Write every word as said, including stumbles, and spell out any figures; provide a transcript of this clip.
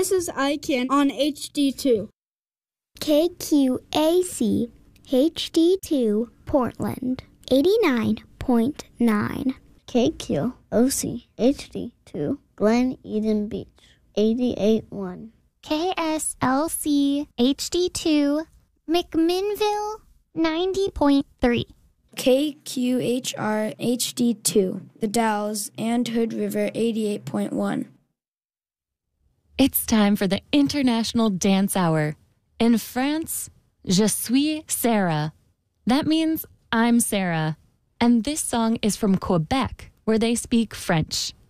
This is I C A N on H D two. K Q A C H D two Portland, eighty-nine point nine. K Q O C H D two Glen Eden Beach, eighty-eight point one. K S L C H D two McMinnville, ninety point three. K Q H R H D two The Dalles and Hood River, eighty-eight point one. It's time for the International Dance Hour. In France, je suis Sarah. That means I'm Sarah. And this song is from Quebec, where they speak French.